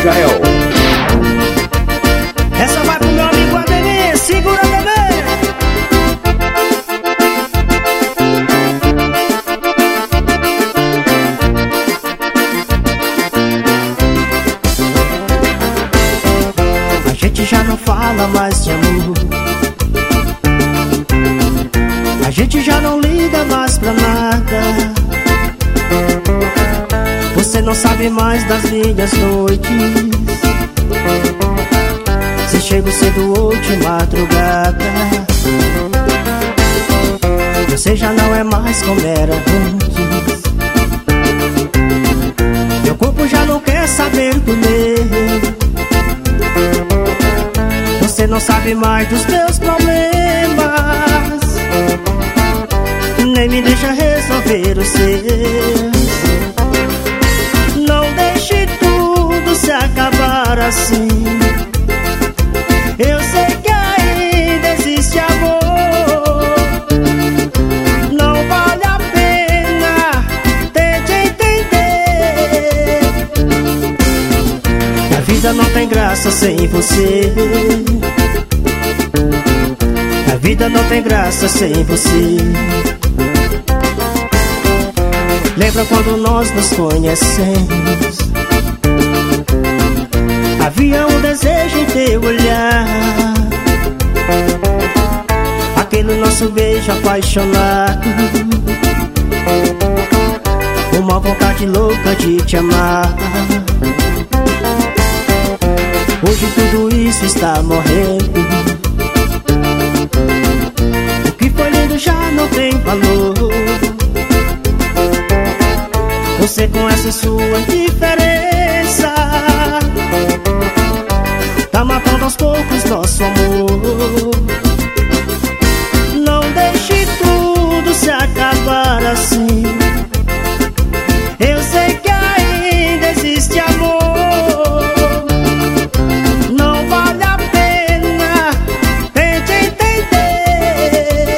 Mikael. Essa vai pro meu amigo Ademir, segura bebê. A gente já não fala mais de amor, a gente já não liga mais pra nada. Você não sabe mais das minhas noites, se chego cedo ou de madrugada. Você já não é mais como era antes, meu corpo já não quer saber do meu. Você não sabe mais dos meus problemas, nem me deixa resolver os seus. Não deixe tudo se acabar assim, eu sei que ainda existe amor. Não vale a pena, tente entender. A vida não tem graça sem você, a vida não tem graça sem você. Lembra quando nós nos conhecemos? Havia um desejo em teu olhar, aquele nosso beijo apaixonado, uma vontade louca de te amar. Hoje tudo isso está morrendo, o que foi lindo já não tem valor. Você conhece sua indiferença, tá matando aos poucos nosso amor. Não deixe tudo se acabar assim, eu sei que ainda existe amor. Não vale a pena, tente entender.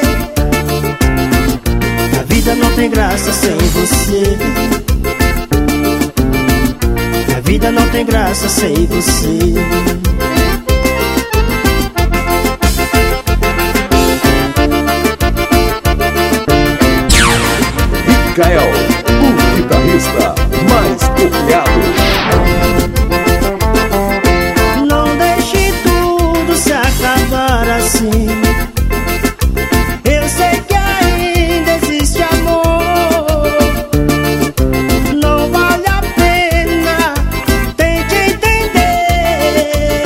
A vida não tem graça sem você, a vida não tem graça sem você. Mikael, o guitarrista mais copiado. Não deixe tudo se acabar assim, eu sei que ainda existe amor. Não vale a pena, tente entender.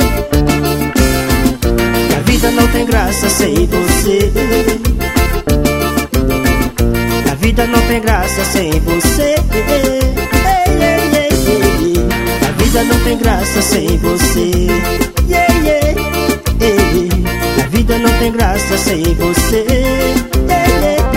A vida não tem graça sem você, a vida não tem graça sem você. A vida não tem graça sem você. A vida não tem graça sem você.